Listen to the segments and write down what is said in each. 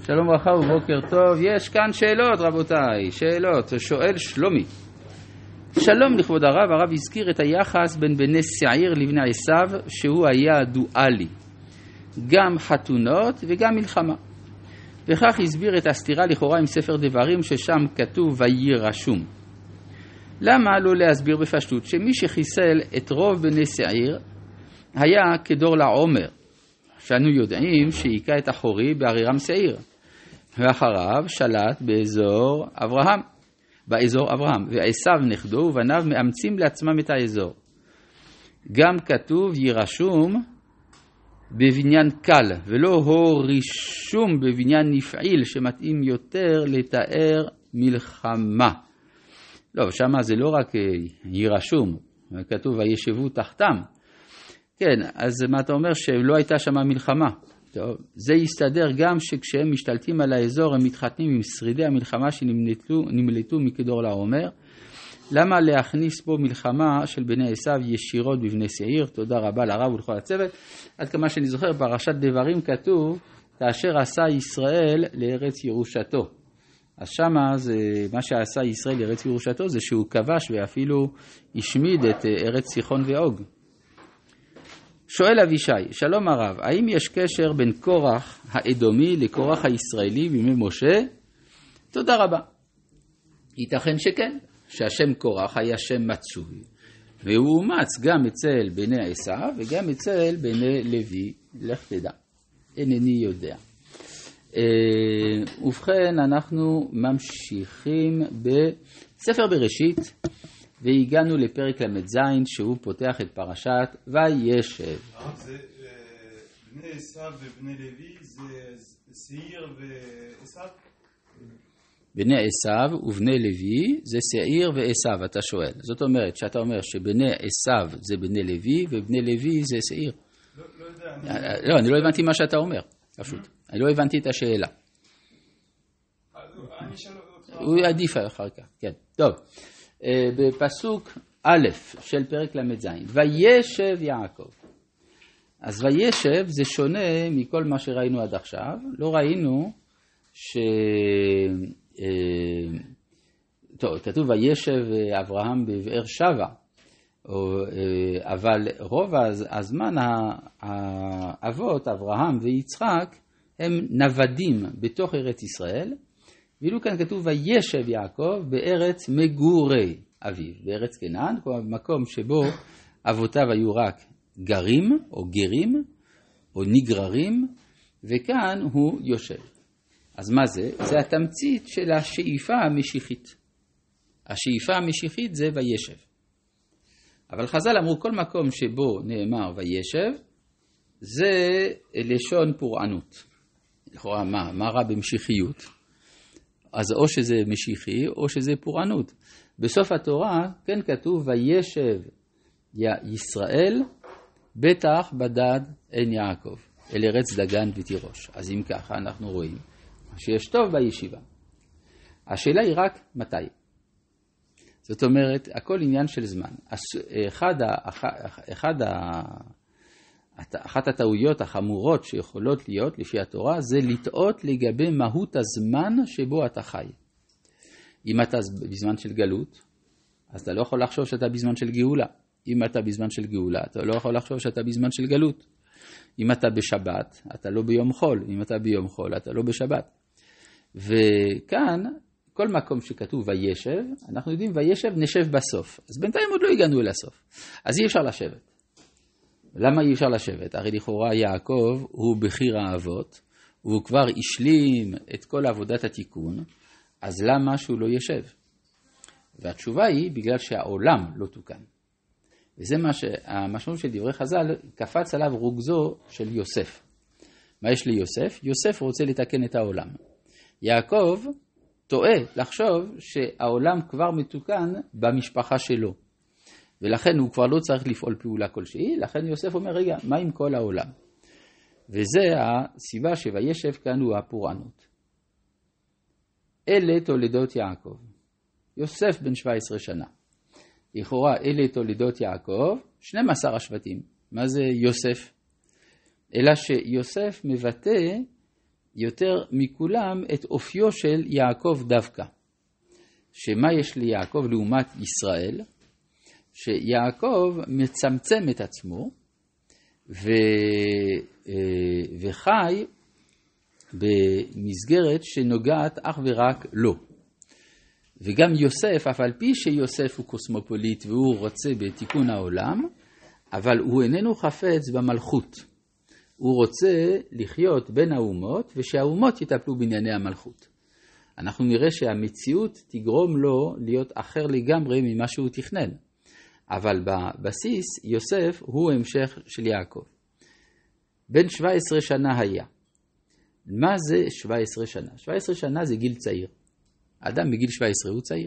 שלום ברכה ובוקר טוב. יש כאן שאלות רבותיי, שאלות. שואל שלומי. שלום לכבוד הרב, הרב הזכיר את היחס בין בני שעיר לבני עשיו שהוא היה דואלי, גם חתונות וגם מלחמה, וכך הסביר את הסתירה לכאורה עם ספר דברים ששם כתוב וירשום. למה לא להסביר בפשטות שמי שחיסל את רוב בני שעיר היה כדור לעומר, שאנו יודעים שהיכה את החורי בארירם שעיר, ואחריו שלט באזור אברהם, ועשיו נכדו ובניו מאמצים לעצמם את האזור. גם כתוב ירשום בבניין קל ולא הורישום בבניין נפעיל, שמתאים יותר לתאר מלחמה. לא, שמה זה לא רק ירשום, כתוב וישבו תחתם. כן, אז מה אתה אומר שלא הייתה שמה מלחמה? טוב, זה יסתדר גם שכשהם משתלטים על האזור הם מתחתנים עם שרידי המלחמה שנמלטו מכדור לעומר. למה להכניס פה מלחמה של בני עשיו ישירות בבני שעיר? תודה רבה לרב ולכל הצוות. עד כמה שאני זוכר, פרשת דברים כתוב כאשר עשה ישראל לארץ ירושתו. אז שמה זה, מה שעשה ישראל לארץ ירושתו זה שהוא כבש ואפילו השמיד את ארץ סיחון ואוג. שואל אבישי, שלום הרב, האם יש קשר בין קורח האדומי לקורח הישראלי בימי משה? תודה רבה. ייתכן שכן, שהשם קורח היה שם מצוי, והוא אומץ גם אצל בני עשיו וגם אצל בני לוי, לך תדע, אינני יודע. ובכן, אנחנו ממשיכים בספר בראשית, והגענו לפרק למ"ז שהוא פותח את פרשת וישב. בני עשיו ובני לוי זה שעיר ועשיו? בני עשיו ובני לוי זה שעיר ועשיו, אתה שואל. זאת אומרת, שאתה אומר שבני עשיו זה בני לוי ובני לוי זה שעיר. לא יודע. לא, אני לא הבנתי מה שאתה אומר, פשוט. אני לא הבנתי את השאלה. הוא עדיף אחר כך, כן. טוב. בפסוק א' של פרק למ"ז, וישב יעקב. אז וישב זה שונה מכל מה שראינו עד עכשיו. לא ראינו טוב, כתוב וישב אברהם בבאר שבע, אבל רוב הזמן האבות אברהם ויצחק הם נוודים בתוך ארץ ישראל, ואילו כאן כתוב וישב יעקב בארץ מגורי אביו, בארץ כנען, מקום שבו אבותיו היו רק גרים או גרים או נגררים, וכאן הוא יושב. אז מה זה? זה התמצית של השאיפה המשיחית. השאיפה המשיחית זה וישב. אבל חז"ל אמרו כל מקום שבו נאמר וישב, זה לשון פורענות. לכאורה מה רע במשיחיות? אז או שזה משיחי או שזה פורענות. בסוף התורה כן כתוב וישב ישראל בטח בדד עין יעקב אל ארץ דגן ותירוש. אז אם ככה אנחנו רואים שיש טוב בישיבה. השאלה היא רק מתי. זאת אומרת, הכל עניין של זמן. אחת הטעויות החמורות שיכולות להיות לפי התורה זה לטעות לגבי מהות הזמן שבו אתה חי. אם אתה בזמן של גלות, אז אתה לא יכול לחשוב שאתה בזמן של גאולה. אם אתה בזמן של גאולה, אתה לא יכול לחשוב שאתה בזמן של גלות. אם אתה בשבת, אתה לא ביום חול. אם אתה ביום חול, אתה לא בשבת. וכאן, כל מקום שכתוב וישב, אנחנו יודעים וישב נשב בסוף. אז בינתיים עוד לא הגענו אל הסוף. אז אי אפשר לשבת. למה אי אפשר לשבת? הרי לכאורה יעקב הוא בחיר האבות, והוא כבר השלים את כל עבודת התיקון, אז למה שהוא לא ישב? והתשובה היא בגלל שהעולם לא תוקן. וזה מה שהמשמעות של דברי חז"ל, קפץ עליו רוגזו של יוסף. מה יש ליוסף? יוסף רוצה לתקן את העולם. יעקב טועה לחשוב שהעולם כבר מתוקן במשפחה שלו. ולכן הוא כבר לא צריך לפעול פעולה כלשהי, לכן יוסף אומר, רגע, מה עם כל העולם? וזה הסיבה שוישב כאן הוא הפורענות. אלה תולדות יעקב. יוסף בן 17 שנה. לכאורה אלה תולדות יעקב, 12 השבטים. מה זה יוסף? אלא שיוסף מבטא יותר מכולם את אופיו של יעקב דווקא. שמה יש ליעקב לעומת ישראל? שיעקב מצמצם את עצמו וחי במסגרת שנוגעת אך ורק לו. וגם יוסף, אף על פי שיוסף הוא קוסמופוליט והוא רוצה בתיקון העולם, אבל הוא איננו חפץ במלכות. הוא רוצה לחיות בין האומות ושהאומות יטפלו בענייני המלכות. אנחנו נראה שהמציאות תגרום לו להיות אחר לגמרי ממה שהוא תכנן. אבל בבסיס יוסף הוא המשך של יעקב. בן 17 שנה היה. מה זה 17 שנה? 17 שנה זה גיל צעיר. אדם בגיל 17 הוא צעיר.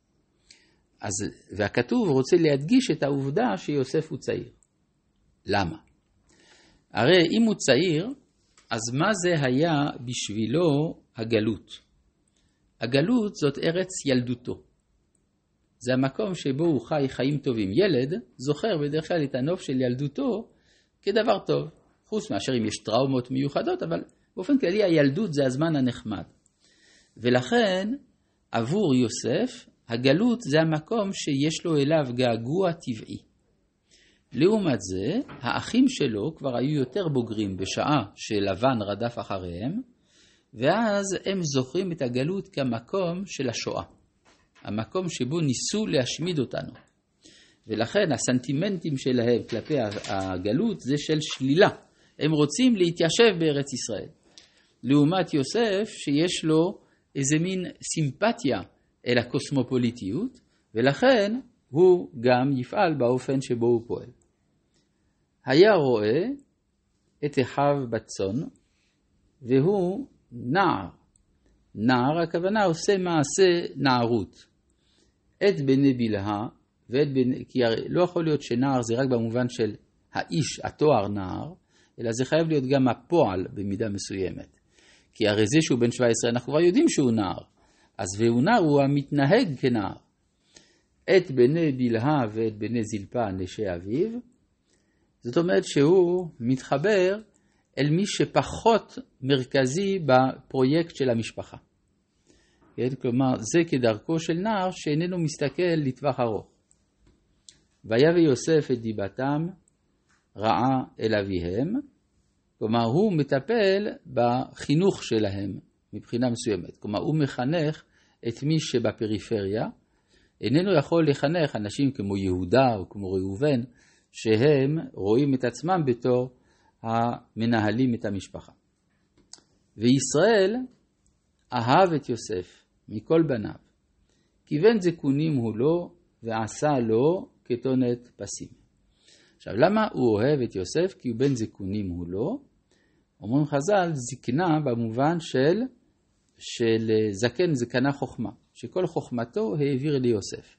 והכתוב רוצה להדגיש את העובדה שיוסף הוא צעיר. למה? הרי אם הוא צעיר, אז מה זה היה בשבילו הגלות? הגלות זאת ארץ ילדותו. זה המקום שבו הוא חי חיים טובים. ילד זוכר בדרך כלל את הנוף של ילדותו כדבר טוב. חוץ מאשר אם יש טראומות מיוחדות, אבל באופן כללי הילדות זה הזמן הנחמד. ולכן עבור יוסף הגלות זה המקום שיש לו אליו געגוע טבעי. לעומת זה, האחים שלו כבר היו יותר בוגרים בשעה שלבן רדף אחריהם, ואז הם זוכרים את הגלות כמקום של השואה. המקום שבו ניסו להשמיד אותנו. ולכן הסנטימנטים שלהם כלפי הגלות זה של שלילה. הם רוצים להתיישב בארץ ישראל. לעומת יוסף שיש לו איזה מין סימפתיה אל הקוסמופוליטיות, ולכן הוא גם יפעל באופן שבו הוא פועל. היה רואה את אחיו בצאן, והוא נער. נער, הכוונה עושה מעשה נערות. את בני בלהה, כי לא יכול להיות שנער זה רק במובן של האיש, התואר נער, אלא זה חייב להיות גם הפועל במידה מסוימת. כי הרי זה שהוא בן 17, אנחנו כבר יודעים שהוא נער. אז והוא נער הוא המתנהג כנער. את בני בלהה ואת בני זלפה נשי אביו, זאת אומרת שהוא מתחבר אל מי שפחות מרכזי בפרויקט של המשפחה. כלומר, זה כדרכו של נער שאיננו מסתכל לטווח ארוך. ויבא יוסף את דיבתם רעה אל אביהם, כלומר הוא מטפל בחינוך שלהם מבחינה מסוימת. כלומר הוא מחנך את מי שבפריפריה, איננו יכול לחנך אנשים כמו יהודה או כמו ראובן, שהם רואים את עצמם בתור המנהלים את המשפחה. וישראל אהב את יוסף מכל בניו, כיוון זקונים הוא לו ועשה לו כתונת פסים. עכשיו למה הוא אוהב את יוסף? כי הוא בן זקונים הוא לו. אומרים חז"ל זקנה במובן של זקן זקנה חוכמה, שכל חוכמתו העביר ליוסף.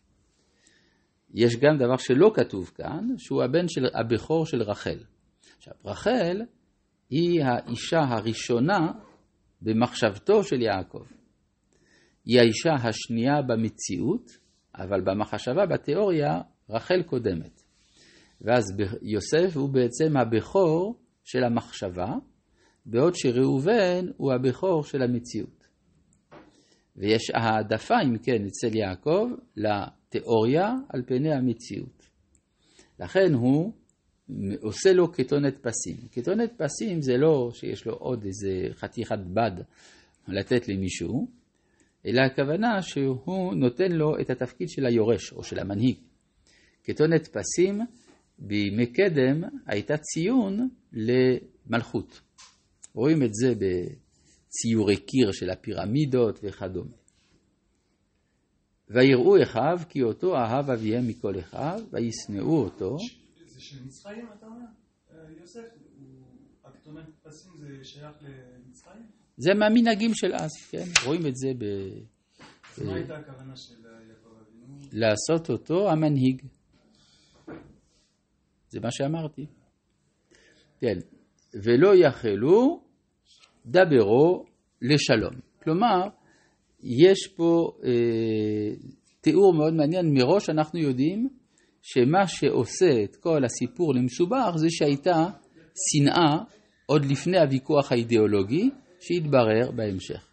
יש גם דבר שלא כתוב כאן, שהוא הבן של הבכור של רחל. עכשיו, רחל היא האישה הראשונה במחשבתו של יעקב. היא האישה השנייה במציאות, אבל במחשבה, בתיאוריה, רחל קודמת. ואז יוסף הוא בעצם הבכור של המחשבה, בעוד שראובן הוא הבכור של המציאות. ויש העדפה, אם כן, אצל יעקב, לתיאוריה על פני המציאות. לכן הוא עושה לו כתונת פסים. כתונת פסים זה לא שיש לו עוד איזה חתיכת בד לתת למישהו, אלא הכוונה שהוא נותן לו את התפקיד של היורש או של המנהיג. כתונת פסים בימי קדם הייתה ציון למלכות. רואים את זה בציורי קיר של הפירמידות וכדומה. ויראו אחיו כי אותו אהב אביהם מכל אחיו וישנאו אותו. זה של מצרים אתה אומר? יוסף, הכתונת פסים זה שייך למצרים? זה מהמנהגים של אז, כן? רואים את זה מה הייתה הכוונה של יעקב אבינו? לעשות אותו המנהיג. זה מה שאמרתי. כן. ולא יחלו דברו לשלום. כלומר, יש פה תיאור מאוד מעניין. מראש אנחנו יודעים שמה שעושה את כל הסיפור למסובך זה שהייתה שנאה עוד לפני הוויכוח האידיאולוגי, שיתברר בהמשך.